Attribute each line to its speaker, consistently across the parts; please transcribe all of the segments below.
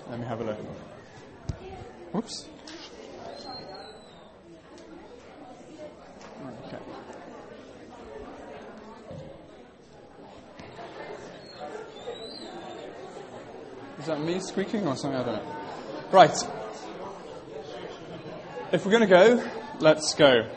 Speaker 1: Let me have a look. Whoops. Okay. Is that me squeaking or something? I don't know. Right. If we're going to go, let's go.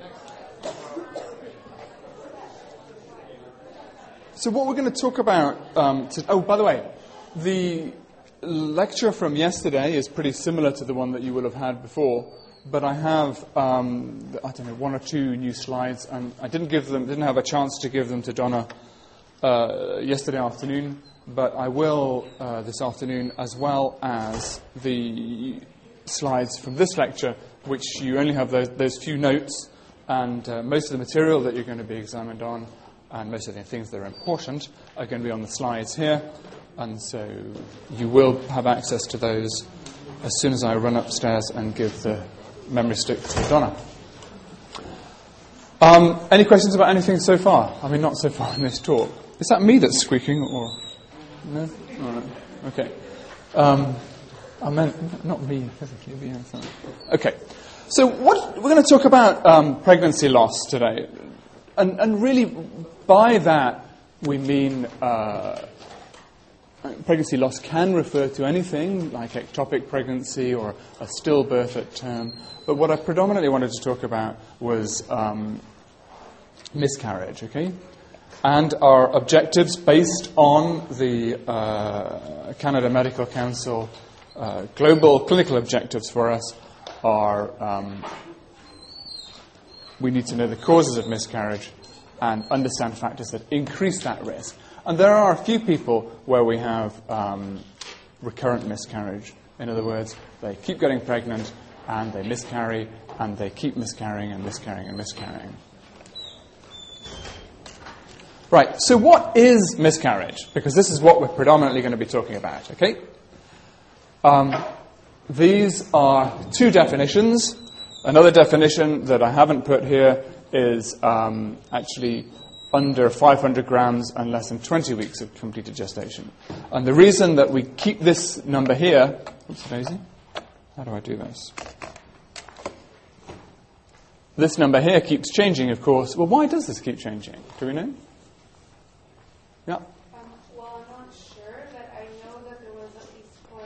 Speaker 1: So what we're going to talk about... oh, by the way, the lecture from yesterday is pretty similar to the one that you will have had before, but I have, I don't know, one or two new slides, and I didn't have a chance to give them to Donna yesterday afternoon, but I will this afternoon, as well as the slides from this lecture, which you only have those few notes, and most of the material that you're going to be examined on, and most of the things that are important, are going to be on the slides here. And so you will have access to those as soon as I run upstairs and give the memory stick to Donna. Any questions about anything so far? I mean, not so far in this talk. Is that me that's squeaking, or no? All right. Okay. I meant not me physically, but yeah, sorry. Okay. So we're going to talk about pregnancy loss today, and really by that we mean. Pregnancy loss can refer to anything like ectopic pregnancy or a stillbirth at term. But what I predominantly wanted to talk about was miscarriage, okay? And our objectives based on the Canada Medical Council global clinical objectives for us are we need to know the causes of miscarriage and understand factors that increase that risk. And there are a few people where we have recurrent miscarriage. In other words, they keep getting pregnant and they miscarry and they keep miscarrying and miscarrying and miscarrying. Right, so what is miscarriage? Because this is what we're predominantly going to be talking about, okay? These are two definitions. Another definition that I haven't put here is actually under 500 grams and less than 20 weeks of completed gestation. And the reason that we keep this number here... Oops, Daisy. How do I do this? This number here keeps changing, of course. Well, why does this keep changing? Do we know? Yeah.
Speaker 2: Well, I'm not sure, but I know that there was at least one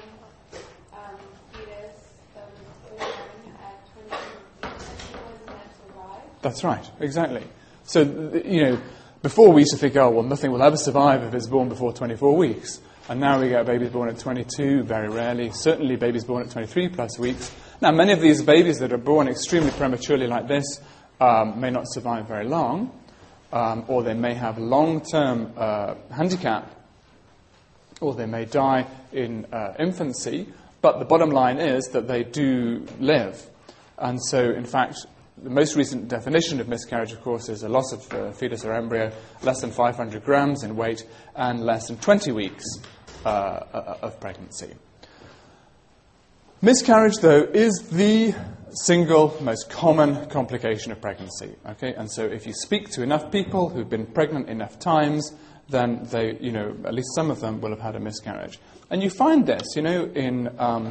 Speaker 2: fetus that was born at 22 weeks and she wasn't meant to survive.
Speaker 1: That's right, exactly. So, before we used to think, oh, well, nothing will ever survive if it's born before 24 weeks. And now we get babies born at 22, very rarely. Certainly babies born at 23 plus weeks. Now, many of these babies that are born extremely prematurely like this may not survive very long, or they may have long-term handicap, or they may die in infancy. But the bottom line is that they do live. And so, in fact, the most recent definition of miscarriage, of course, is a loss of fetus or embryo less than 500 grams in weight and less than 20 weeks of pregnancy. Miscarriage, though, is the single most common complication of pregnancy. Okay, and so if you speak to enough people who've been pregnant enough times, then they, at least some of them will have had a miscarriage. And you find this, in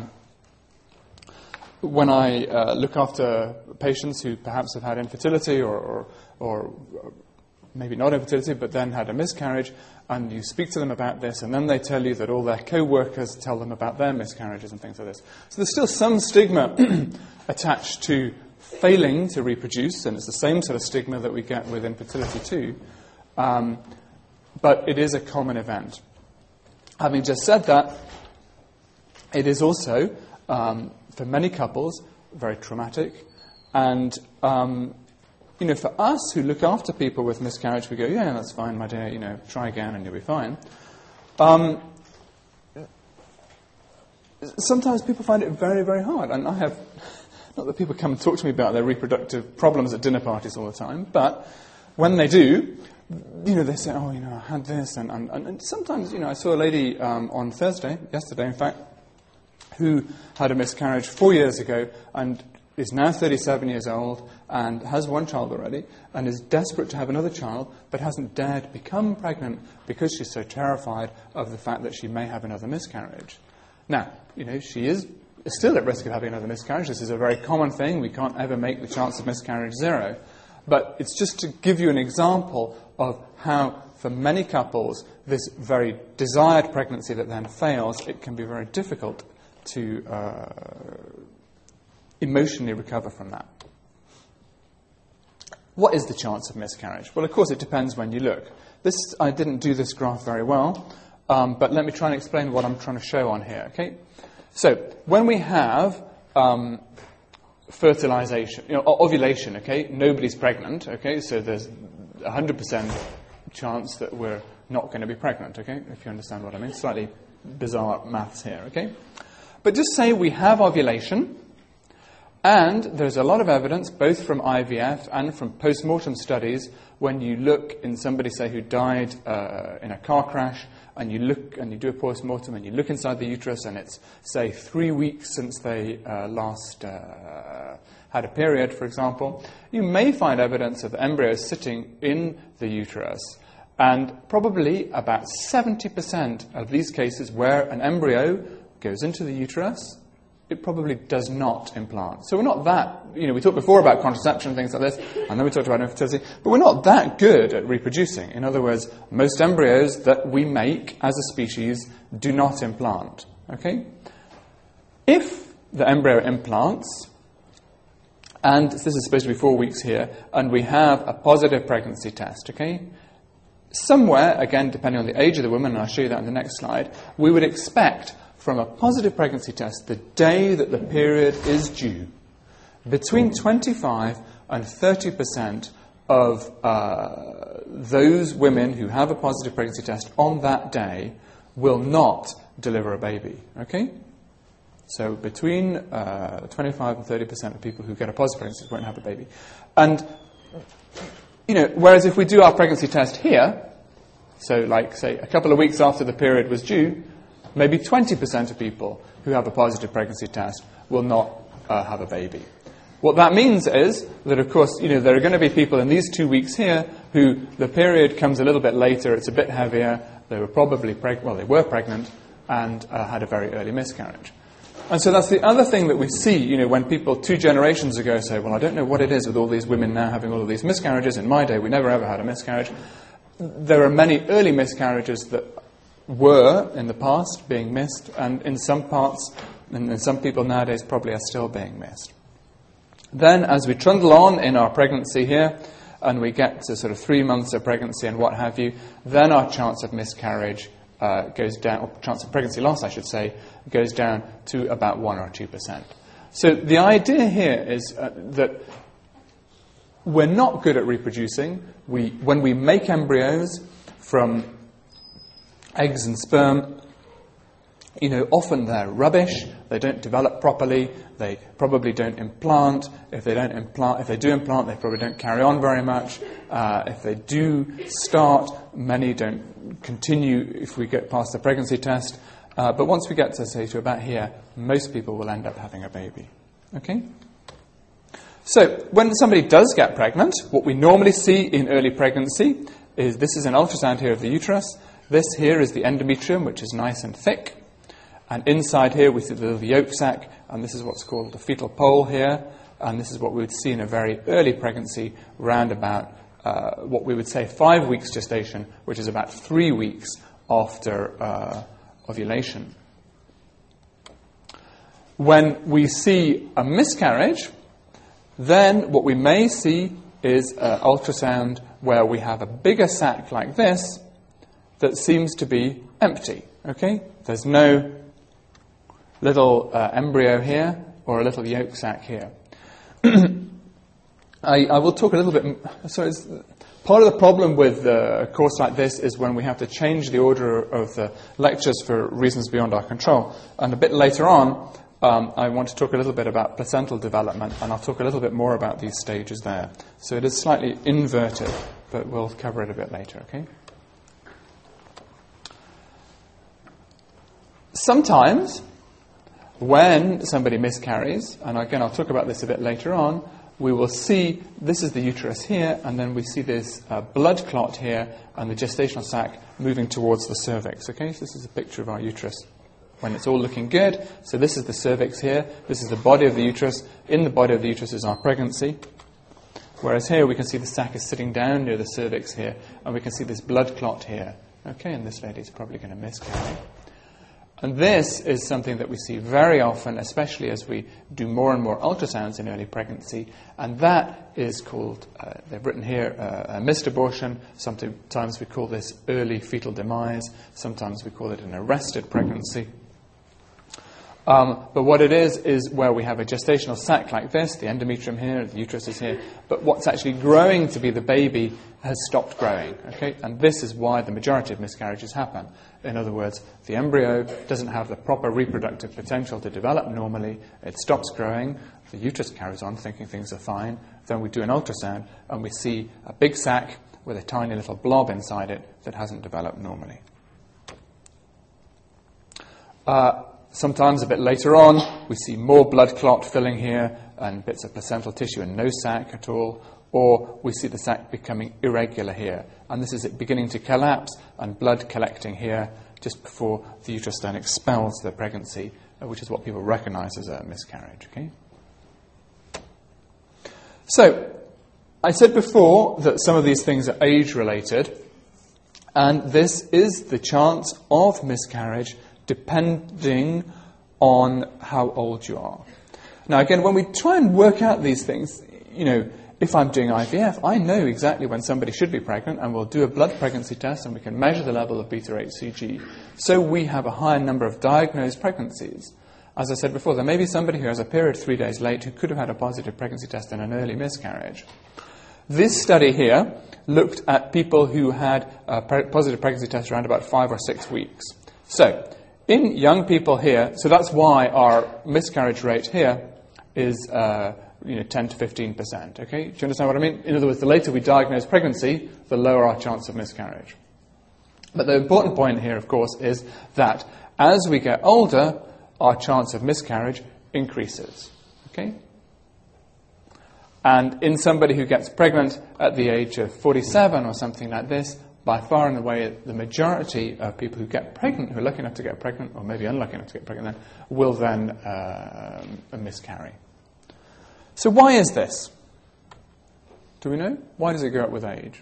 Speaker 1: when I look after patients who perhaps have had infertility or maybe not infertility, but then had a miscarriage, and you speak to them about this, and then they tell you that all their co-workers tell them about their miscarriages and things like this. So there's still some stigma attached to failing to reproduce, and it's the same sort of stigma that we get with infertility too. But it is a common event. Having just said that, it is also, for many couples, very traumatic. And, for us who look after people with miscarriage, we go, yeah, that's fine, my dear, try again and you'll be fine. Sometimes people find it very, very hard. And I have, not that people come and talk to me about their reproductive problems at dinner parties all the time, but when they do, they say, oh, I had this. And sometimes, I saw a lady on yesterday, in fact, who had a miscarriage 4 years ago and is now 37 years old and has one child already and is desperate to have another child but hasn't dared become pregnant because she's so terrified of the fact that she may have another miscarriage. Now, she is still at risk of having another miscarriage. This is a very common thing. We can't ever make the chance of miscarriage zero. But it's just to give you an example of how, for many couples, this very desired pregnancy that then fails, it can be very difficult to emotionally recover from that. What is the chance of miscarriage? Well, of course, it depends when you look. I didn't do this graph very well, but let me try and explain what I'm trying to show on here, okay? So, when we have fertilization, ovulation, okay, nobody's pregnant, okay, so there's 100% chance that we're not going to be pregnant, okay, if you understand what I mean. Slightly bizarre maths here, okay? But just say we have ovulation, and there's a lot of evidence, both from IVF and from post-mortem studies, when you look in somebody, say, who died in a car crash, and you look and you do a post-mortem and you look inside the uterus, and it's, say, 3 weeks since they last had a period, for example, you may find evidence of embryos sitting in the uterus. And probably about 70% of these cases where an embryo goes into the uterus, it probably does not implant. So we're not that, we talked before about contraception and things like this, and then we talked about infertility, but we're not that good at reproducing. In other words, most embryos that we make as a species do not implant. Okay? If the embryo implants, and this is supposed to be 4 weeks here, and we have a positive pregnancy test, okay? Somewhere, again, depending on the age of the woman, and I'll show you that in the next slide, we would expect from a positive pregnancy test, the day that the period is due, between 25 and 30% of those women who have a positive pregnancy test on that day will not deliver a baby. Okay? So between 25 and 30% of people who get a positive pregnancy test won't have a baby. And, whereas if we do our pregnancy test here, so like, say, a couple of weeks after the period was due, maybe 20% of people who have a positive pregnancy test will not have a baby. What that means is that, of course, there are going to be people in these 2 weeks here who the period comes a little bit later, it's a bit heavier, they were probably pregnant and had a very early miscarriage. And so that's the other thing that we see, when people 2 generations ago say, well, I don't know what it is with all these women now having all of these miscarriages. In my day, we never ever had a miscarriage. There are many early miscarriages that were, in the past, being missed, and in some parts, and in some people nowadays, probably are still being missed. Then, as we trundle on in our pregnancy here, and we get to sort of 3 months of pregnancy and what have you, then our chance of miscarriage goes down, or chance of pregnancy loss, I should say, goes down to about 1 or 2%. So the idea here is that we're not good at reproducing. When we make embryos from eggs and sperm, often they're rubbish, they don't develop properly, they probably don't implant. If they do implant, they probably don't carry on very much. If they do start, many don't continue if we get past the pregnancy test. But once we get to, say, to about here, most people will end up having a baby. Okay? So, when somebody does get pregnant, what we normally see in early pregnancy is, this is an ultrasound here of the uterus. This here is the endometrium, which is nice and thick. And inside here we see the little yolk sac, and this is what's called the fetal pole here. And this is what we would see in a very early pregnancy, round about what we would say 5 weeks gestation, which is about 3 weeks after ovulation. When we see a miscarriage, then what we may see is an ultrasound where we have a bigger sac like this that seems to be empty. Okay? There's no little embryo here or a little yolk sac here. I will talk a little bit. So part of the problem with a course like this is when we have to change the order of the lectures for reasons beyond our control. And a bit later on, I want to talk a little bit about placental development, and I'll talk a little bit more about these stages there. So it is slightly inverted, but we'll cover it a bit later, okay? Sometimes, when somebody miscarries, and again I'll talk about this a bit later on, we will see, this is the uterus here, and then we see this blood clot here, and the gestational sac moving towards the cervix, okay? So this is a picture of our uterus. when it's all looking good. So this is the cervix here. This is the body of the uterus. In the body of the uterus is our pregnancy. Whereas here we can see the sac is sitting down near the cervix here, and we can see this blood clot here. Okay, and this lady is probably going to miscarry. And this is something that we see very often, especially as we do more and more ultrasounds in early pregnancy, and that is called, they've written here, a missed abortion. Sometimes we call this early fetal demise. Sometimes we call it an arrested pregnancy. But what it is where we have a gestational sac like this, the endometrium here, the uterus is here, but what's actually growing to be the baby has stopped growing, okay? And this is why the majority of miscarriages happen. In other words, the embryo doesn't have the proper reproductive potential to develop normally, it stops growing, the uterus carries on thinking things are fine, then we do an ultrasound and we see a big sac with a tiny little blob inside it that hasn't developed normally. Sometimes a bit later on, we see more blood clot filling here and bits of placental tissue and no sac at all, or we see the sac becoming irregular here. And this is it beginning to collapse and blood collecting here just before the uterus then expels the pregnancy, which is what people recognize as a miscarriage. Okay? So, I said before that some of these things are age-related, and this is the chance of miscarriage depending on how old you are. Now, again, when we try and work out these things, if I'm doing IVF, I know exactly when somebody should be pregnant, and we'll do a blood pregnancy test, and we can measure the level of beta-HCG. So we have a higher number of diagnosed pregnancies. As I said before, there may be somebody who has a period 3 days late who could have had a positive pregnancy test and an early miscarriage. This study here looked at people who had a positive pregnancy test around about 5 or 6 weeks. So, in young people here, so that's why our miscarriage rate here is 10 to 15%. Okay, do you understand what I mean? In other words, the later we diagnose pregnancy, the lower our chance of miscarriage. But the important point here, of course, is that as we get older, our chance of miscarriage increases. Okay. And in somebody who gets pregnant at the age of 47 or something like this, by far and away, the majority of people who get pregnant, who are lucky enough to get pregnant, or maybe unlucky enough to get pregnant then, will then miscarry. So why is this? Do we know? Why does it go up with age?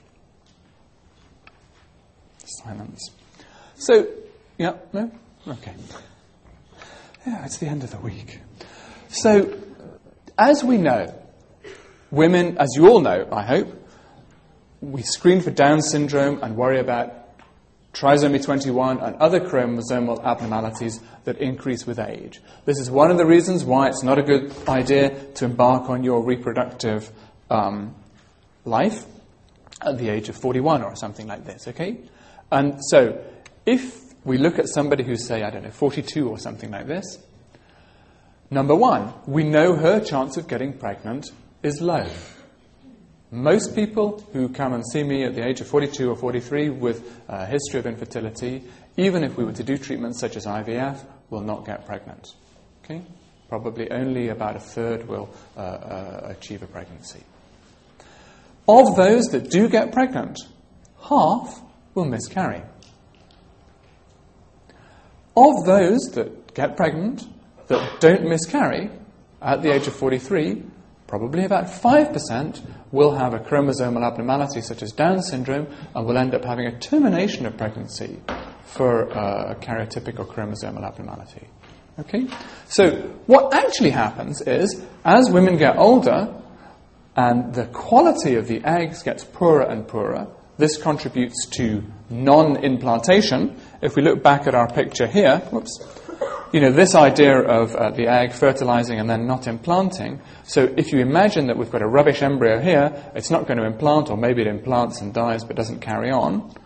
Speaker 1: Silence. So, yeah, no? Okay. Yeah, it's the end of the week. So, as we know, women, as you all know, I hope, we screen for Down syndrome and worry about trisomy 21 and other chromosomal abnormalities that increase with age. This is one of the reasons why it's not a good idea to embark on your reproductive life at the age of 41 or something like this, okay? And so, if we look at somebody who's, say, 42 or something like this, number one, we know her chance of getting pregnant is low. Most people who come and see me at the age of 42 or 43 with a history of infertility, even if we were to do treatments such as IVF, will not get pregnant. Okay? Probably only about a third will achieve a pregnancy. Of those that do get pregnant, half will miscarry. Of those that get pregnant, that don't miscarry, at the age of 43, probably about 5% will have a chromosomal abnormality such as Down syndrome and will end up having a termination of pregnancy for a karyotypic chromosomal abnormality. Okay? So what actually happens is, as women get older and the quality of the eggs gets poorer and poorer, this contributes to non-implantation. If we look back at our picture here, this idea of the egg fertilizing and then not implanting. So if you imagine that we've got a rubbish embryo here, it's not going to implant, or maybe it implants and dies but doesn't carry on.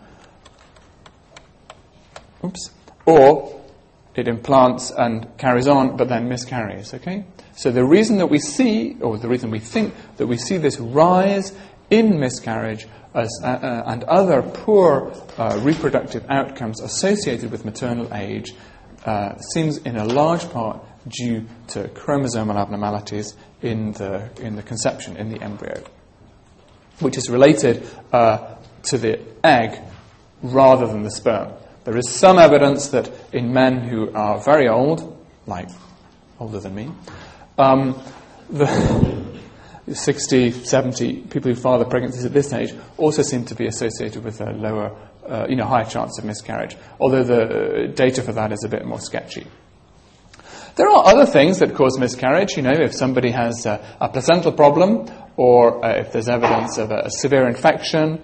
Speaker 1: Or it implants and carries on but then miscarries, okay? So the reason that we see, or the reason we think that we see this rise in miscarriage and other poor reproductive outcomes associated with maternal age seems in a large part due to chromosomal abnormalities in the conception, in the embryo, which is related to the egg rather than the sperm. There is some evidence that in men who are very old, like older than me, the 60, 70 people who father pregnancies at this age also seem to be associated with a lower, higher chance of miscarriage, although the data for that is a bit more sketchy. There are other things that cause miscarriage. If somebody has a placental problem, or if there's evidence of a severe infection.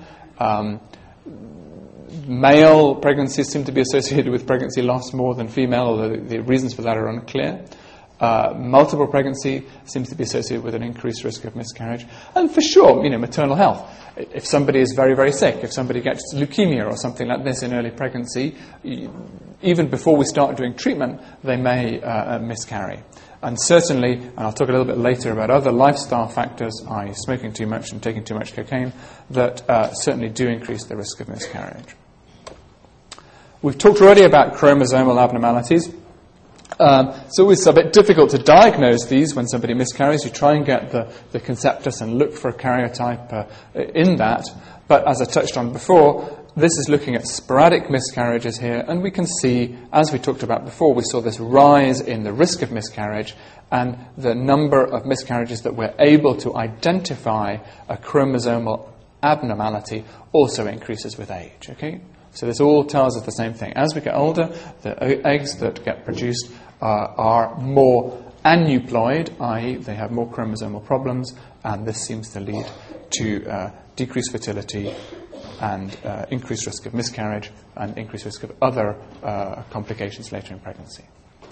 Speaker 1: Male pregnancies seem to be associated with pregnancy loss more than female, although the reasons for that are unclear. Multiple pregnancy seems to be associated with an increased risk of miscarriage. And for sure, maternal health. If somebody is very, very sick, if somebody gets leukemia or something like this in early pregnancy, even before we start doing treatment, they may miscarry. And certainly, and I'll talk a little bit later about other lifestyle factors, i.e. smoking too much and taking too much cocaine, that certainly do increase the risk of miscarriage. We've talked already about chromosomal abnormalities. It's always a bit difficult to diagnose these when somebody miscarries. You try and get the conceptus and look for a karyotype in that. But as I touched on before, this is looking at sporadic miscarriages here, and we can see, as we talked about before, we saw this rise in the risk of miscarriage, and the number of miscarriages that we're able to identify a chromosomal abnormality also increases with age. Okay? So this all tells us the same thing. As we get older, the eggs that get produced are more aneuploid, i.e. they have more chromosomal problems, and this seems to lead to decreased fertility and increased risk of miscarriage and increased risk of other complications later in pregnancy.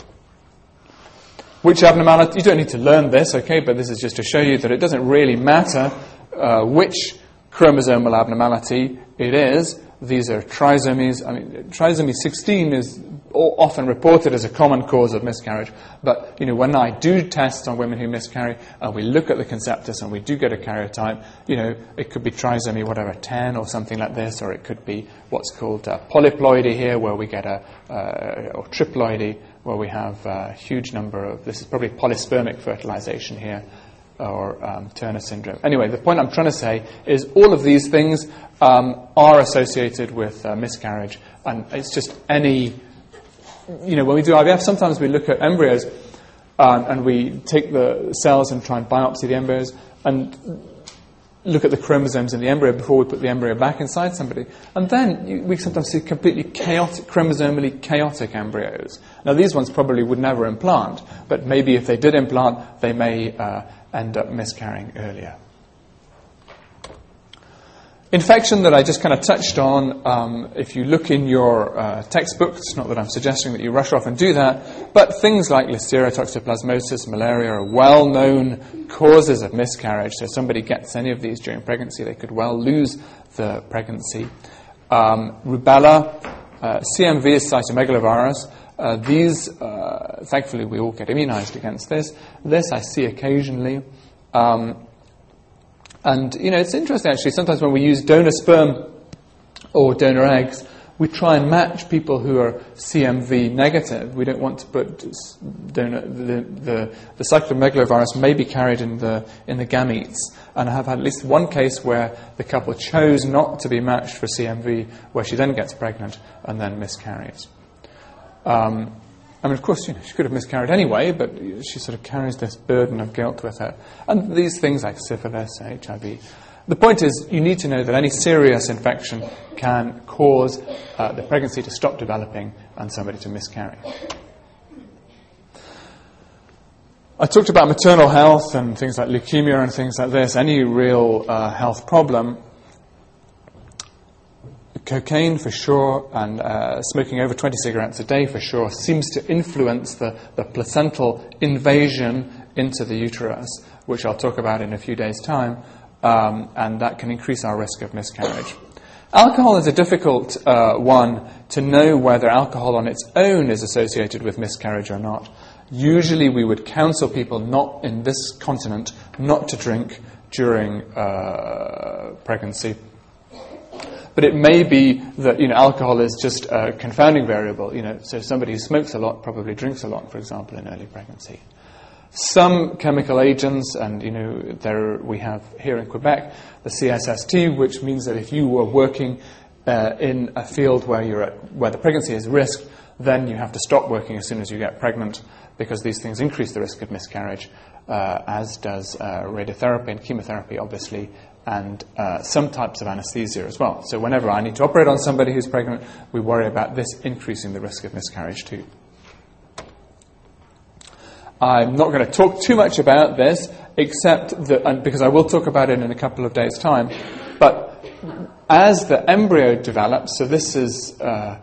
Speaker 1: Which abnormality? You don't need to learn this, okay, but this is just to show you that it doesn't really matter which chromosomal abnormality it is. These are trisomies. Trisomy 16 is often reported as a common cause of miscarriage. But, when I do tests on women who miscarry, and we look at the conceptus and we do get a karyotype, it could be trisomy, 10 or something like this, or it could be what's called polyploidy here, where we get or triploidy, where we have a huge number of, this is probably polyspermic fertilization here, or Turner syndrome. Anyway, the point I'm trying to say is all of these things are associated with miscarriage, and it's just any, when we do IVF, sometimes we look at embryos and we take the cells and try and biopsy the embryos and look at the chromosomes in the embryo before we put the embryo back inside somebody. And then we sometimes see completely chaotic, chromosomally chaotic embryos. Now, these ones probably would never implant, but maybe if they did implant, they may end up miscarrying earlier. Infection that I just kind of touched on, if you look in your textbook, it's not that I'm suggesting that you rush off and do that, but things like Listeria, toxoplasmosis, malaria are well-known causes of miscarriage. So if somebody gets any of these during pregnancy, they could well lose the pregnancy. Rubella, CMV is cytomegalovirus. These, thankfully, we all get immunized against this. This I see occasionally. And, it's interesting, actually, sometimes when we use donor sperm or donor eggs, we try and match people who are CMV negative. We don't want to put the cytomegalovirus may be carried in the gametes. And I have had at least one case where the couple chose not to be matched for CMV, where she then gets pregnant and then miscarries. Of course, she could have miscarried anyway, but she sort of carries this burden of guilt with her. And these things like syphilis, HIV. The point is, you need to know that any serious infection can cause the pregnancy to stop developing and somebody to miscarry. I talked about maternal health and things like leukemia and things like this. Any real health problem. Cocaine, for sure, and smoking over 20 cigarettes a day, for sure, seems to influence the placental invasion into the uterus, which I'll talk about in a few days' time, and that can increase our risk of miscarriage. Alcohol is a difficult one to know whether alcohol on its own is associated with miscarriage or not. Usually we would counsel people not in this continent not to drink during pregnancy. But it may be that, alcohol is just a confounding variable. So somebody who smokes a lot probably drinks a lot, for example, in early pregnancy. Some chemical agents, and, there we have here in Quebec the CSST, which means that if you were working in a field where the pregnancy is risk, then you have to stop working as soon as you get pregnant, because these things increase the risk of miscarriage, as does radiotherapy and chemotherapy, obviously, and some types of anesthesia as well. So whenever I need to operate on somebody who's pregnant, we worry about this increasing the risk of miscarriage too. I'm not going to talk too much about this, except that, and because I will talk about it in a couple of days' time, but as the embryo develops, so this is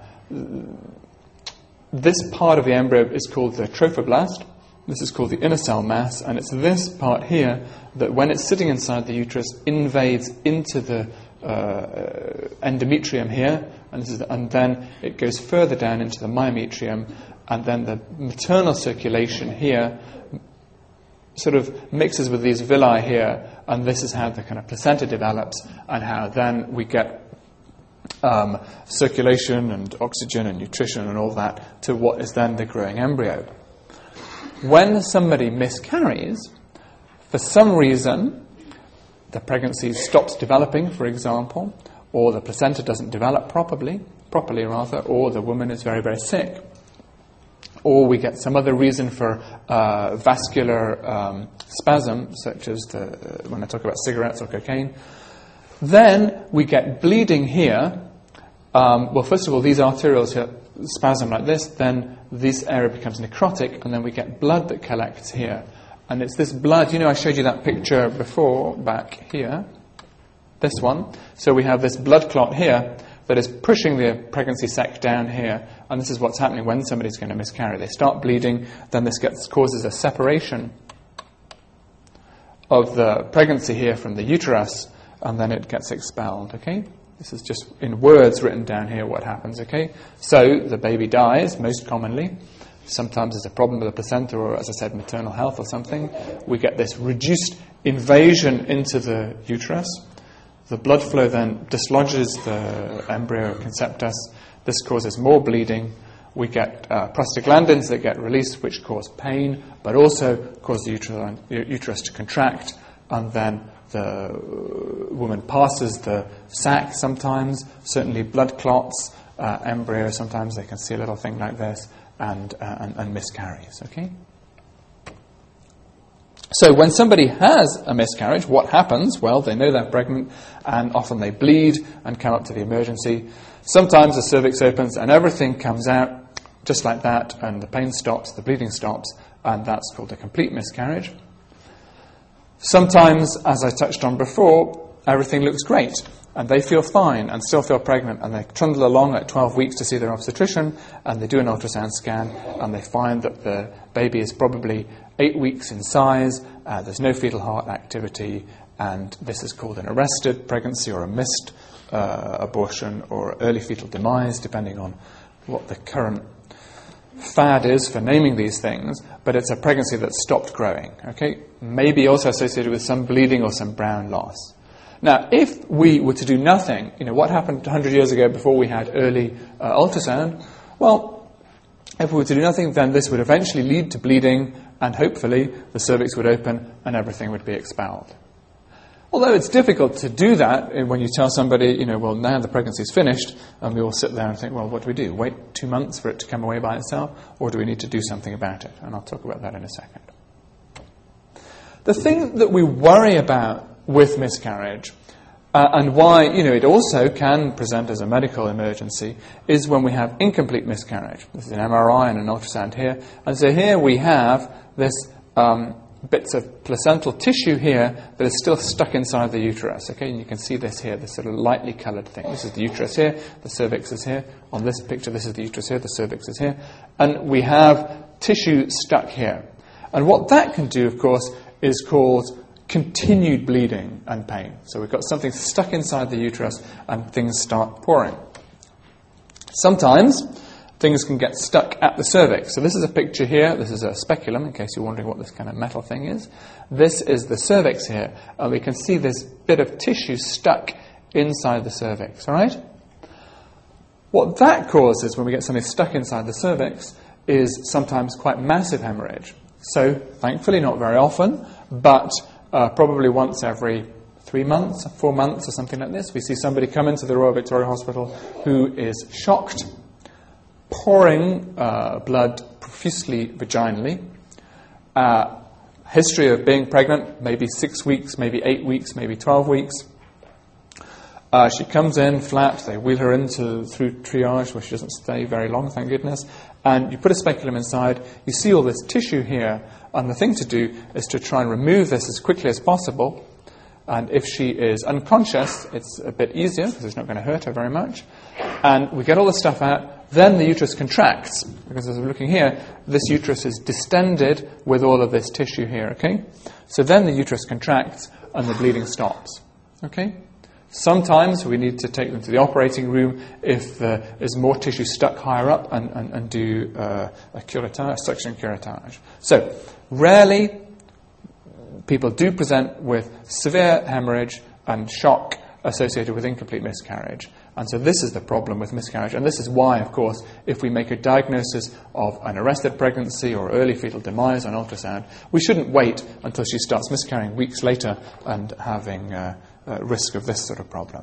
Speaker 1: this part of the embryo is called the trophoblast. This is called the inner cell mass, and it's this part here that, when it's sitting inside the uterus, invades into the endometrium here, and then it goes further down into the myometrium, and then the maternal circulation here sort of mixes with these villi here, and this is how the kind of placenta develops, and how then we get circulation and oxygen and nutrition and all that to what is then the growing embryo. When somebody miscarries, for some reason, the pregnancy stops developing, for example, or the placenta doesn't develop properly, or the woman is very, very sick, or we get some other reason for vascular spasm, such as when I talk about cigarettes or cocaine, then we get bleeding here. Well, first of all, these arterioles here spasm like this, then this area becomes necrotic, and then we get blood that collects here. And it's this blood, I showed you that picture before, back here, this one. So we have this blood clot here that is pushing the pregnancy sac down here, and this is what's happening when somebody's going to miscarry. They start bleeding, then this causes a separation of the pregnancy here from the uterus, and then it gets expelled, okay? This is just in words written down here what happens, okay? So the baby dies, most commonly. Sometimes there's a problem with the placenta, or, as I said, maternal health or something. We get this reduced invasion into the uterus. The blood flow then dislodges the embryo conceptus. This causes more bleeding. We get prostaglandins that get released, which cause pain, but also cause the uterus to contract, and then the woman passes the sac sometimes, certainly blood clots, embryo, sometimes they can see a little thing like this, and miscarries, okay? So when somebody has a miscarriage, what happens? Well, they know they're pregnant, and often they bleed and come up to the emergency. Sometimes the cervix opens and everything comes out just like that, and the pain stops, the bleeding stops, and that's called a complete miscarriage. Sometimes, as I touched on before, everything looks great, and they feel fine and still feel pregnant, and they trundle along at 12 weeks to see their obstetrician, and they do an ultrasound scan, and they find that the baby is probably 8 weeks in size, there's no fetal heart activity, and this is called an arrested pregnancy or a missed abortion or early fetal demise, depending on what the current fad is for naming these things, but it's a pregnancy that stopped growing, okay? Maybe also associated with some bleeding or some brown loss. Now, if we were to do nothing, what happened 100 years ago before we had early ultrasound? Well, if we were to do nothing, then this would eventually lead to bleeding, and hopefully the cervix would open and everything would be expelled. Although it's difficult to do that when you tell somebody, well, now the pregnancy's finished, and we all sit there and think, well, what do? Wait 2 months for it to come away by itself, or do we need to do something about it? And I'll talk about that in a second. The thing that we worry about with miscarriage, and why, it also can present as a medical emergency, is when we have incomplete miscarriage. This is an MRI and an ultrasound here. And so here we have this bits of placental tissue here that is still stuck inside the uterus, okay? And you can see this here, this sort of lightly coloured thing. This is the uterus here, the cervix is here. On this picture, this is the uterus here, the cervix is here. And we have tissue stuck here. And what that can do, of course, is cause continued bleeding and pain. So we've got something stuck inside the uterus and things start pouring. Sometimes things can get stuck at the cervix. So this is a picture here. This is a speculum, in case you're wondering what this kind of metal thing is. This is the cervix here, and we can see this bit of tissue stuck inside the cervix, all right? What that causes when we get something stuck inside the cervix is sometimes quite massive hemorrhage. So, thankfully, not very often, but probably once every 3 months, 4 months, or something like this, we see somebody come into the Royal Victoria Hospital who is shocked, pouring blood profusely vaginally, history of being pregnant, maybe 6 weeks, maybe 8 weeks, maybe 12 weeks. She comes in flat, they wheel her through triage where she doesn't stay very long, thank goodness, and you put a speculum inside, you see all this tissue here, and the thing to do is to try and remove this as quickly as possible, and if she is unconscious, it's a bit easier because it's not going to hurt her very much, and we get all the stuff out, then the uterus contracts, because as we're looking here, this uterus is distended with all of this tissue here, okay? So then the uterus contracts and the bleeding stops, okay? Sometimes we need to take them to the operating room if there is more tissue stuck higher up and do a curettage, suction curettage. So, rarely people do present with severe hemorrhage and shock associated with incomplete miscarriage. And so this is the problem with miscarriage. And this is why, of course, if we make a diagnosis of an arrested pregnancy or early fetal demise on ultrasound, we shouldn't wait until she starts miscarrying weeks later and having risk of this sort of problem.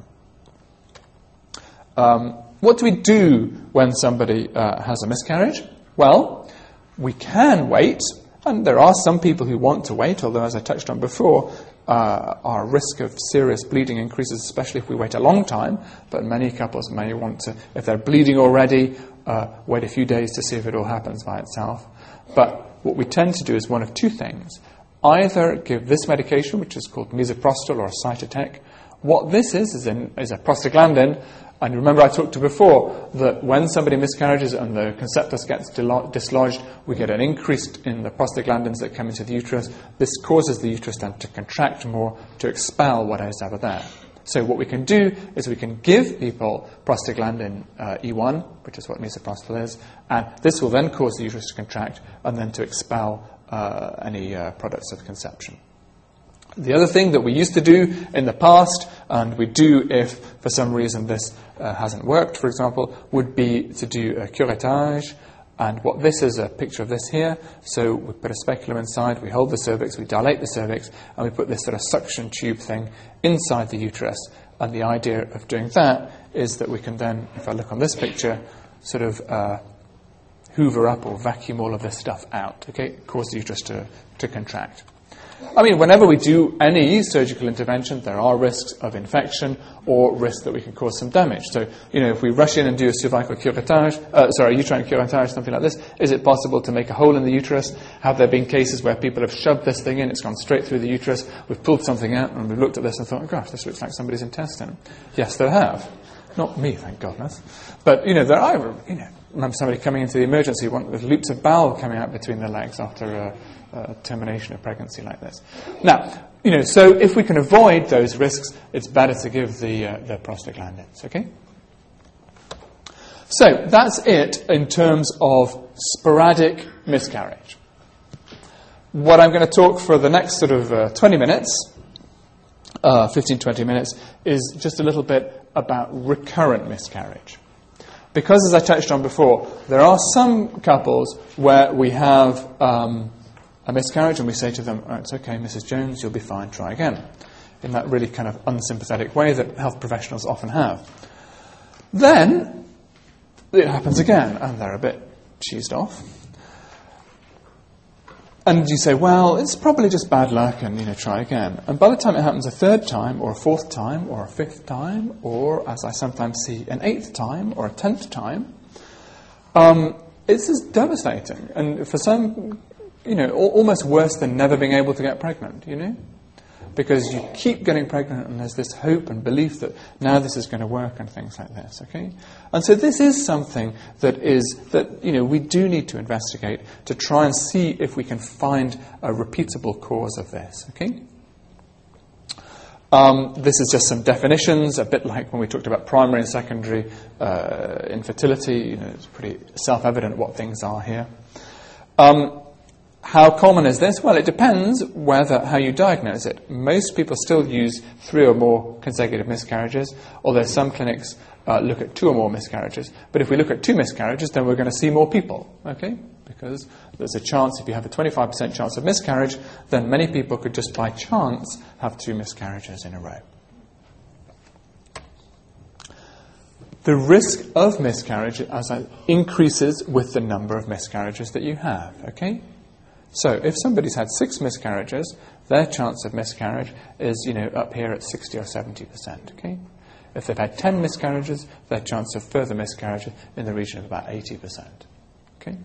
Speaker 1: What do we do when somebody has a miscarriage? Well, we can wait, and there are some people who want to wait, although, as I touched on before, our risk of serious bleeding increases, especially if we wait a long time, but many couples may want to, if they're bleeding already, wait a few days to see if it all happens by itself. But what we tend to do is one of two things. Either give this medication, which is called misoprostol or Cytotec. What this is a prostaglandin. And remember I talked to before that when somebody miscarriages and the conceptus gets dislodged, we get an increase in the prostaglandins that come into the uterus. This causes the uterus then to contract more to expel what is ever there. So what we can do is we can give people prostaglandin E1, which is what misoprostol is, and this will then cause the uterus to contract and then to expel any products of conception. The other thing that we used to do in the past, and we do if for some reason this hasn't worked, for example, would be to do a curettage. And what this is a picture of this here. So we put a speculum inside, we hold the cervix, we dilate the cervix, and we put this sort of suction tube thing inside the uterus. And the idea of doing that is that we can then, if I look on this picture, sort of hoover up or vacuum all of this stuff out, okay, cause the uterus to contract. I mean, whenever we do any surgical intervention, there are risks of infection or risks that we can cause some damage. So, if we rush in and do a cervical curettage, uterine curettage, something like this, is it possible to make a hole in the uterus? Have there been cases where people have shoved this thing in, it's gone straight through the uterus, we've pulled something out, and we've looked at this and thought, oh gosh, this looks like somebody's intestine. Yes, there have. Not me, thank goodness. But, there are, remember somebody coming into the emergency with loops of bowel coming out between their legs after termination of pregnancy like this. Now, so if we can avoid those risks, it's better to give the prostaglandins, okay? So that's it in terms of sporadic miscarriage. What I'm going to talk for the next sort of 20 minutes, 15-20 minutes, is just a little bit about recurrent miscarriage. Because, as I touched on before, there are some couples where we have a miscarriage and we say to them, oh, it's okay, Mrs. Jones, you'll be fine, try again. In that really kind of unsympathetic way that health professionals often have. Then, it happens again, and they're a bit cheesed off. And you say, well, it's probably just bad luck, and, try again. And by the time it happens a third time, or a fourth time, or a fifth time, or, as I sometimes see, an eighth time, or a 10th time, it's just devastating. And for some, almost worse than never being able to get pregnant, Because you keep getting pregnant and there's this hope and belief that now this is going to work and things like this, okay? And so this is something that we do need to investigate to try and see if we can find a repeatable cause of this, okay? This is just some definitions, a bit like when we talked about primary and secondary infertility. It's pretty self-evident what things are here. How common is this? Well, it depends how you diagnose it. Most people still use 3 or more consecutive miscarriages, although some clinics look at 2 or more miscarriages. But if we look at 2 miscarriages, then we're going to see more people, okay? Because there's a chance, if you have a 25% chance of miscarriage, then many people could just by chance have 2 miscarriages in a row. the risk of miscarriage increases with the number of miscarriages that you have, okay? So if somebody's had 6 miscarriages, their chance of miscarriage is, up here at 60 or 70%, okay? If they've had 10 miscarriages, their chance of further miscarriage in the region of about 80%, okay?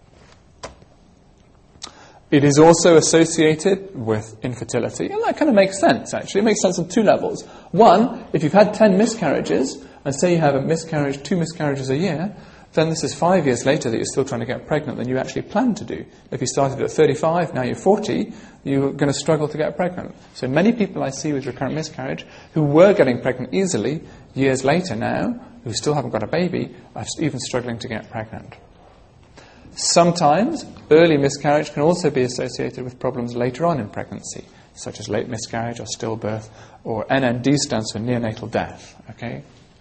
Speaker 1: It is also associated with infertility, and that kind of makes sense, actually. It makes sense on 2 levels. One, if you've had 10 miscarriages, and say you have a miscarriage, 2 miscarriages a year, then this is 5 years later that you're still trying to get pregnant than you actually planned to do. If you started at 35, now you're 40, you're going to struggle to get pregnant. So many people I see with recurrent miscarriage who were getting pregnant easily, years later now, who still haven't got a baby, are even struggling to get pregnant. Sometimes early miscarriage can also be associated with problems later on in pregnancy, such as late miscarriage or stillbirth, or NND stands for neonatal death. Okay.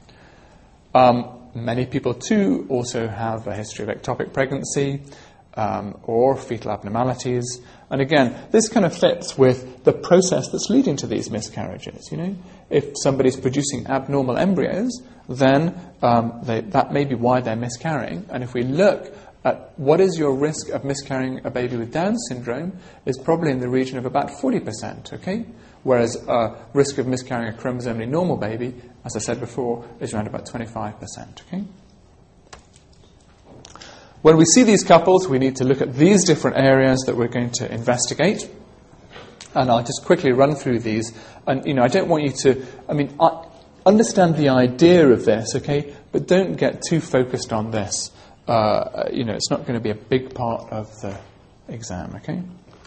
Speaker 1: Many people too also have a history of ectopic pregnancy or fetal abnormalities, and again, this kind of fits with the process that's leading to these miscarriages. If somebody's producing abnormal embryos, then that may be why they're miscarrying. And if we look at what is your risk of miscarrying a baby with Down syndrome, is probably in the region of about 40%, okay? Whereas risk of miscarrying a chromosomally normal baby, as I said before, is around about 25%, okay? When we see these couples, we need to look at these different areas that we're going to investigate. And I'll just quickly run through these. And, I don't want you to, understand the idea of this, okay? But don't get too focused on this. It's not going to be a big part of the exam, okay?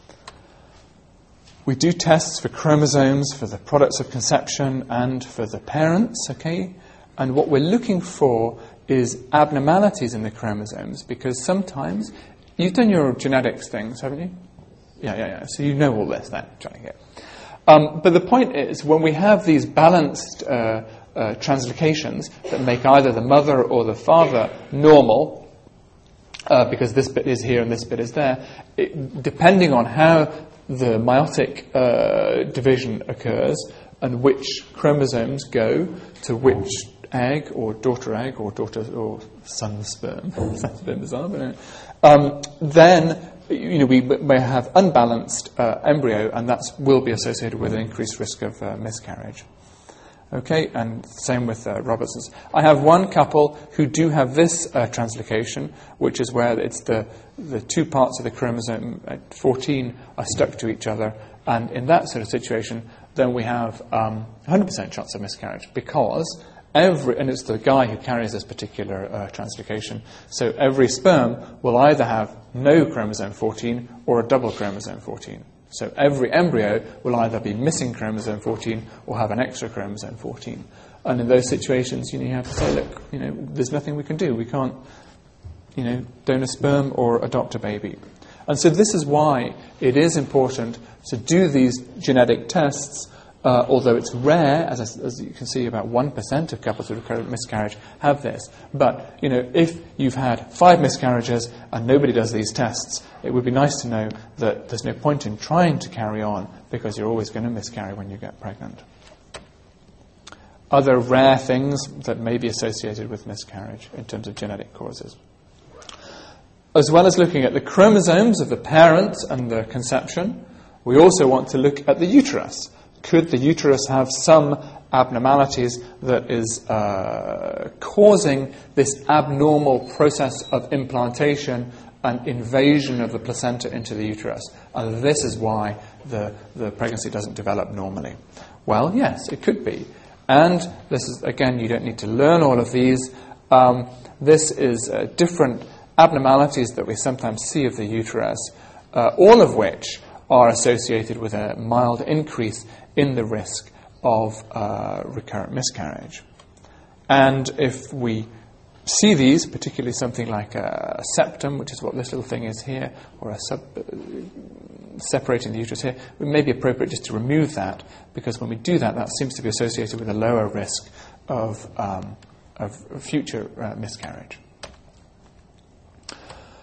Speaker 1: We do tests for chromosomes, for the products of conception, and for the parents, okay? And what we're looking for is abnormalities in the chromosomes, because sometimes, you've done your genetics things, haven't you? Yeah. So you know all this then, Johnny. But the point is, when we have these balanced translocations that make either the mother or the father normal, because this bit is here and this bit is there, depending on how the meiotic division occurs and which chromosomes go to which egg or daughter or son sperm, that's a bit bizarre, but then we may have unbalanced embryo, and that will be associated with an increased risk of miscarriage. Okay, and same with Robertson's. I have one couple who do have this translocation, which is where it's the 2 parts of the chromosome at 14 are stuck to each other, and in that sort of situation, then we have 100% chance of miscarriage, because and it's the guy who carries this particular translocation, so every sperm will either have no chromosome 14 or a double chromosome 14. So every embryo will either be missing chromosome 14 or have an extra chromosome 14. And in those situations, you have to say, look, there's nothing we can do. We can't, donor sperm or adopt a baby. And so this is why it is important to do these genetic tests, although it's rare, as you can see, about 1% of couples with recurrent miscarriage have this. But, if you've had 5 miscarriages and nobody does these tests, it would be nice to know that there's no point in trying to carry on, because you're always going to miscarry when you get pregnant. Other rare things that may be associated with miscarriage in terms of genetic causes. As well as looking at the chromosomes of the parent and the conception, we also want to look at the uterus. Could the uterus have some abnormalities that is causing this abnormal process of implantation and invasion of the placenta into the uterus? And this is why the pregnancy doesn't develop normally. Well, yes, it could be. And this is, again, you don't need to learn all of these. This is different abnormalities that we sometimes see of the uterus, all of which are associated with a mild increase in the risk of recurrent miscarriage. And if we see these, particularly something like a septum, which is what this little thing is here, or separating the uterus here, it may be appropriate just to remove that, because when we do that, that seems to be associated with a lower risk of future miscarriage.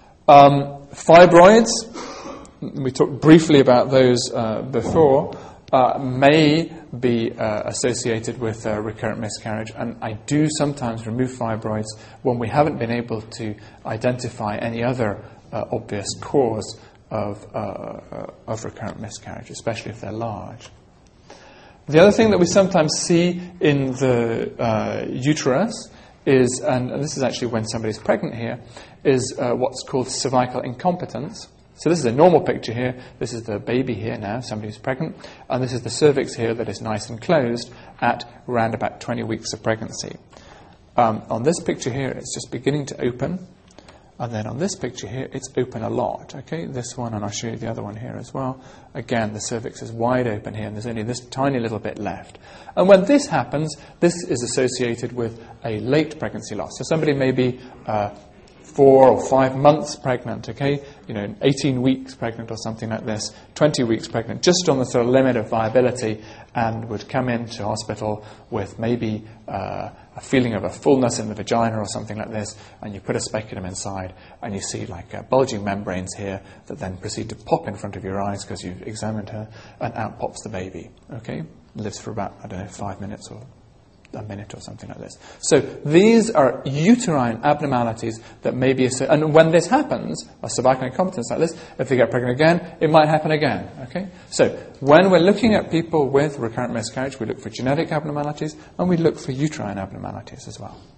Speaker 1: Fibroids, we talked briefly about those before. may be associated with recurrent miscarriage, and I do sometimes remove fibroids when we haven't been able to identify any other obvious cause of recurrent miscarriage, especially if they're large. The other thing that we sometimes see in the uterus is, and this is actually when somebody's pregnant here, is what's called cervical incompetence. So this is a normal picture here. This is the baby here now, somebody who's pregnant. And this is the cervix here that is nice and closed at around about 20 weeks of pregnancy. On this picture here, it's just beginning to open. And then on this picture here, it's open a lot. Okay, this one, and I'll show you the other one here as well. Again, the cervix is wide open here, and there's only this tiny little bit left. And when this happens, this is associated with a late pregnancy loss. So somebody may be 4 or 5 months pregnant, okay? 18 weeks pregnant or something like this, 20 weeks pregnant, just on the sort of limit of viability, and would come into hospital with maybe a feeling of a fullness in the vagina or something like this, and you put a speculum inside, and you see like bulging membranes here that then proceed to pop in front of your eyes because you've examined her, and out pops the baby, okay? Lives for about, 5 minutes or a minute or something like this. So these are uterine abnormalities that may be associated. And when this happens, a cervical incompetence like this, if they get pregnant again, it might happen again. Okay? So when we're looking at people with recurrent miscarriage, we look for genetic abnormalities and we look for uterine abnormalities as well.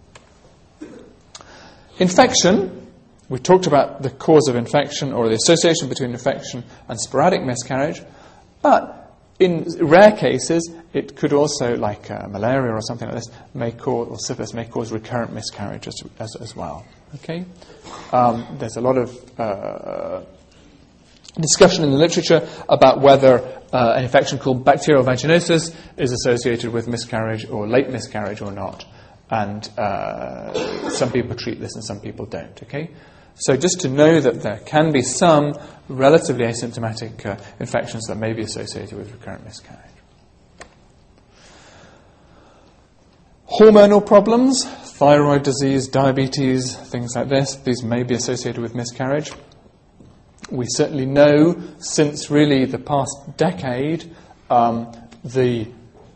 Speaker 1: Infection. We talked about the cause of infection or the association between infection and sporadic miscarriage, but in rare cases, it could also, like malaria or something like this, or syphilis, may cause recurrent miscarriage as well. Okay, there's a lot of discussion in the literature about whether an infection called bacterial vaginosis is associated with miscarriage or late miscarriage or not, and some people treat this and some people don't. Okay. So just to know that there can be some relatively asymptomatic infections that may be associated with recurrent miscarriage. Hormonal problems, thyroid disease, diabetes, things like this, these may be associated with miscarriage. We certainly know since really the past decade the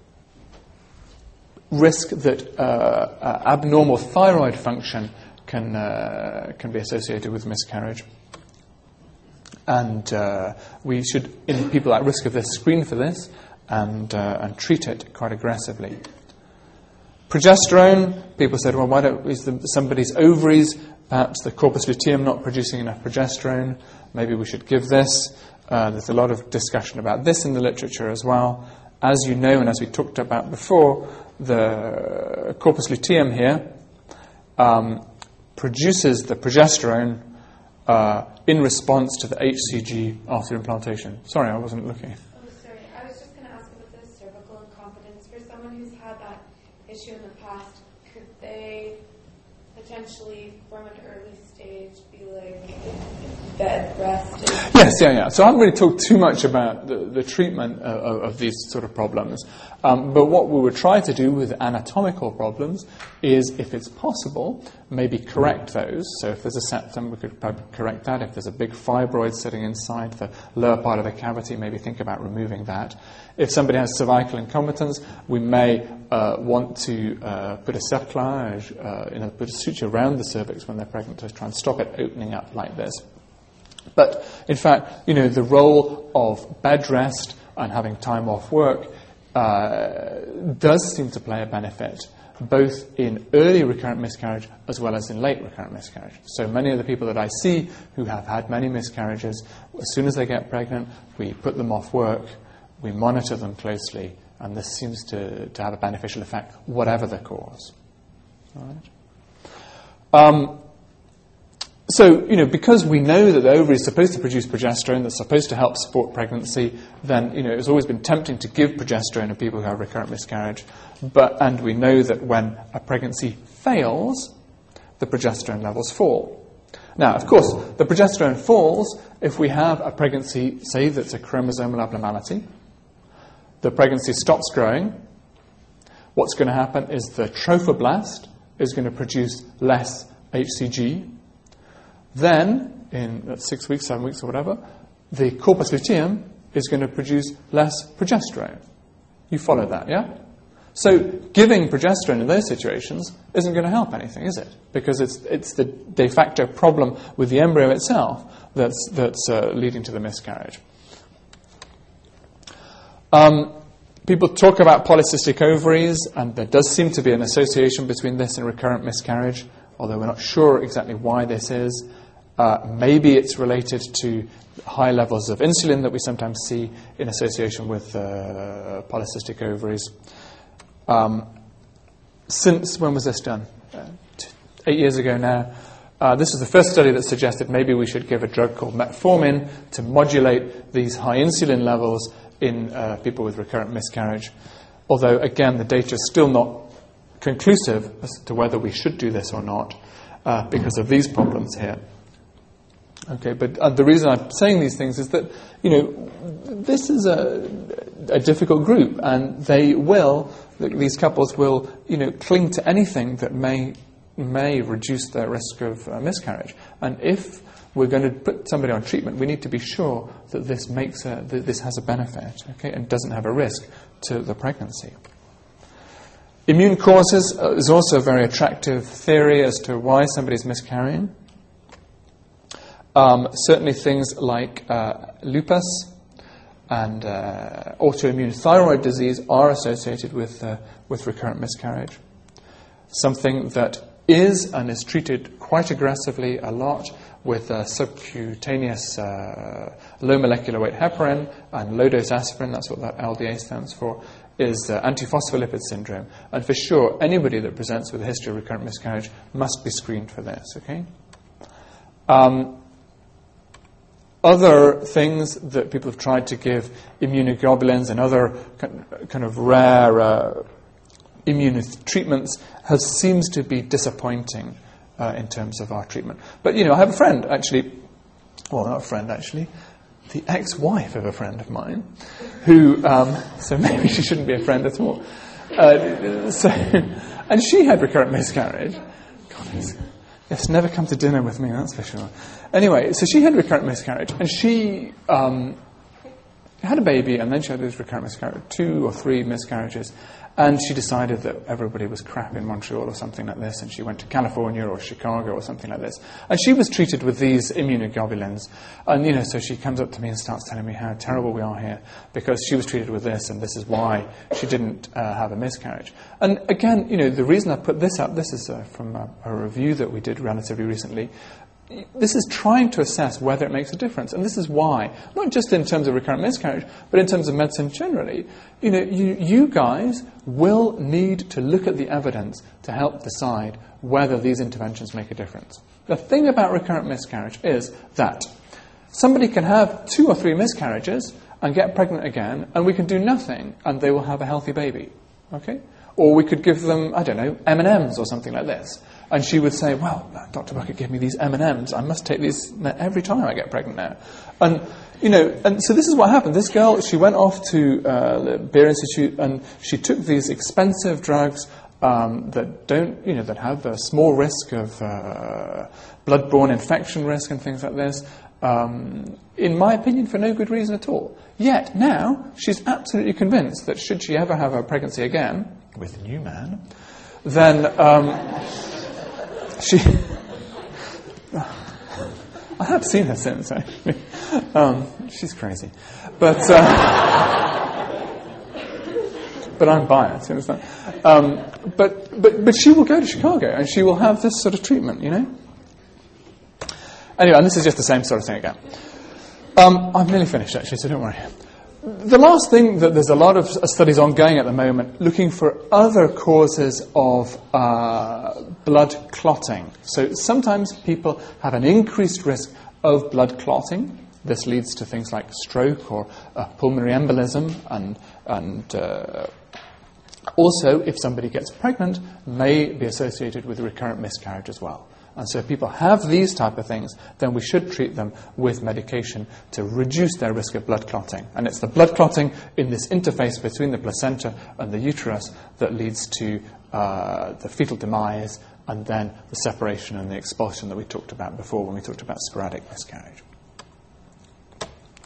Speaker 1: risk that abnormal thyroid function can be associated with miscarriage. And we should, in people at risk of this, screen for this and treat it quite aggressively. Progesterone, people said, well, is somebody's ovaries, perhaps the corpus luteum, not producing enough progesterone? Maybe we should give this. There's a lot of discussion about this in the literature as well. As you know, and as we talked about before, the corpus luteum here produces the progesterone in response to the HCG after implantation. Sorry, I wasn't looking.
Speaker 2: Oh, sorry. I was just going to ask about this cervical incompetence. For someone who's had that issue in the past, could they potentially, from an early stage, be like bed rested?
Speaker 1: Yes, yeah. So I haven't really talked too much about the treatment of these sort of problems. But what we would try to do with anatomical problems is, if it's possible, maybe correct those. So if there's a septum, we could probably correct that. If there's a big fibroid sitting inside the lower part of the cavity, maybe think about removing that. If somebody has cervical incompetence, we may want to put a cerclage, put a suture around the cervix when they're pregnant to try and stop it opening up like this. But in fact, the role of bed rest and having time off work does seem to play a benefit, both in early recurrent miscarriage as well as in late recurrent miscarriage. So many of the people that I see who have had many miscarriages, as soon as they get pregnant, we put them off work, we monitor them closely, and this seems to have a beneficial effect, whatever the cause. All right. So, because we know that the ovary is supposed to produce progesterone, that's supposed to help support pregnancy, then, it's always been tempting to give progesterone to people who have recurrent miscarriage. And we know that when a pregnancy fails, the progesterone levels fall. Now, of course, the progesterone falls if we have a pregnancy, say, that's a chromosomal abnormality. The pregnancy stops growing. What's going to happen is the trophoblast is going to produce less HCG. Then, in 6 weeks, 7 weeks, or whatever, the corpus luteum is going to produce less progesterone. You follow that, yeah? So giving progesterone in those situations isn't going to help anything, is it? Because it's the de facto problem with the embryo itself that's leading to the miscarriage. People talk about polycystic ovaries, and there does seem to be an association between this and recurrent miscarriage, although we're not sure exactly why this is. Maybe it's related to high levels of insulin that we sometimes see in association with polycystic ovaries. Since when was this done? 8 years ago now. This is the first study that suggested maybe we should give a drug called metformin to modulate these high insulin levels in people with recurrent miscarriage. Although, again, the data is still not conclusive as to whether we should do this or not because of these problems here. Okay, but the reason I'm saying these things is that, this is a difficult group, and these couples will, cling to anything that may reduce their risk of miscarriage. And if we're going to put somebody on treatment, we need to be sure that this this has a benefit, okay, and doesn't have a risk to the pregnancy. Immune causes is also a very attractive theory as to why somebody's miscarrying. Certainly things like lupus and autoimmune thyroid disease are associated with recurrent miscarriage. Something that is and is treated quite aggressively a lot with subcutaneous low molecular weight heparin and low-dose aspirin, that's what that LDA stands for, is antiphospholipid syndrome. And for sure, anybody that presents with a history of recurrent miscarriage must be screened for this, okay? Other things that people have tried to give immunoglobulins and other kind of rare immune treatments seems to be disappointing in terms of our treatment. But, I have a friend, actually, well, not a friend, actually, the ex-wife of a friend of mine, who, so maybe she shouldn't be a friend at all. And she had recurrent miscarriage. God, yes, never come to dinner with me, that's for sure. Anyway, so she had recurrent miscarriage, and she had a baby, and then she had this recurrent miscarriage, 2 or 3 miscarriages, and she decided that everybody was crap in Montreal or something like this, and she went to California or Chicago or something like this, and she was treated with these immunoglobulins, and so she comes up to me and starts telling me how terrible we are here because she was treated with this, and this is why she didn't have a miscarriage. And again, the reason I put this up, this is from a review that we did relatively recently. This is trying to assess whether it makes a difference. And this is why, not just in terms of recurrent miscarriage, but in terms of medicine generally, you guys will need to look at the evidence to help decide whether these interventions make a difference. The thing about recurrent miscarriage is that somebody can have 2 or 3 miscarriages and get pregnant again, and we can do nothing, and they will have a healthy baby. Okay? Or we could give them, I don't know, M&Ms or something like this. And she would say, well, Dr. Bucket gave me these M&Ms. I must take these every time I get pregnant now. And, and so this is what happened. This girl, she went off to the Beer Institute, and she took these expensive drugs that don't, that have a small risk of blood-borne infection risk and things like this, in my opinion, for no good reason at all. Yet now, she's absolutely convinced that should she ever have a pregnancy again, with a new man, then I have seen her since, actually. She's crazy. But I'm biased, you understand? But she will go to Chicago, and she will have this sort of treatment, Anyway, and this is just the same sort of thing again. I'm nearly finished, actually, so don't worry. The last thing, that there's a lot of studies ongoing at the moment looking for other causes of blood clotting. So sometimes people have an increased risk of blood clotting. This leads to things like stroke or pulmonary embolism, and also, if somebody gets pregnant, may be associated with recurrent miscarriage as well. And so if people have these type of things, then we should treat them with medication to reduce their risk of blood clotting. And it's the blood clotting in this interface between the placenta and the uterus that leads to the fetal demise and then the separation and the expulsion that we talked about before when we talked about sporadic miscarriage.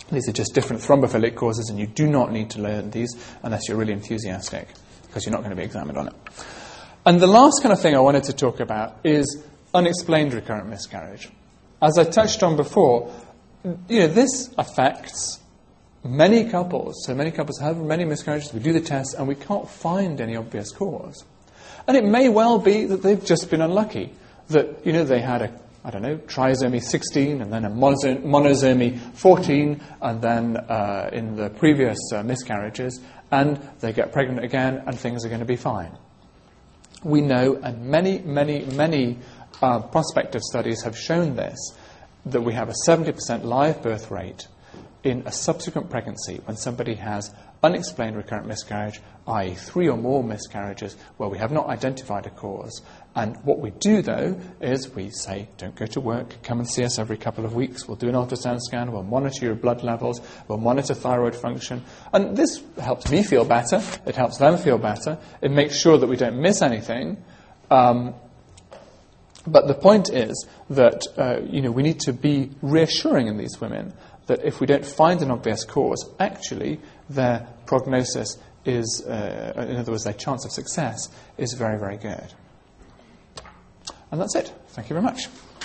Speaker 1: These are just different thrombophilic causes, and you do not need to learn these unless you're really enthusiastic, because you're not going to be examined on it. And the last kind of thing I wanted to talk about is unexplained recurrent miscarriage. As I touched on before, this affects many couples. So many couples have many miscarriages. We do the tests, and we can't find any obvious cause. And it may well be that they've just been unlucky, that they had a trisomy 16, and then a monosomy 14, and then in the previous miscarriages, and they get pregnant again, and things are going to be fine. We know, and many prospective studies have shown this, that we have a 70% live birth rate in a subsequent pregnancy when somebody has unexplained recurrent miscarriage, i.e. 3 or more miscarriages where we have not identified a cause. And what we do, though, is we say, don't go to work, come and see us every couple of weeks. We'll do an ultrasound scan, we'll monitor your blood levels, we'll monitor thyroid function. And this helps me feel better, it helps them feel better, it makes sure that we don't miss anything. But the point is that we need to be reassuring in these women that if we don't find an obvious cause, actually their prognosis is, in other words, their chance of success is very, very good. And that's it. Thank you very much.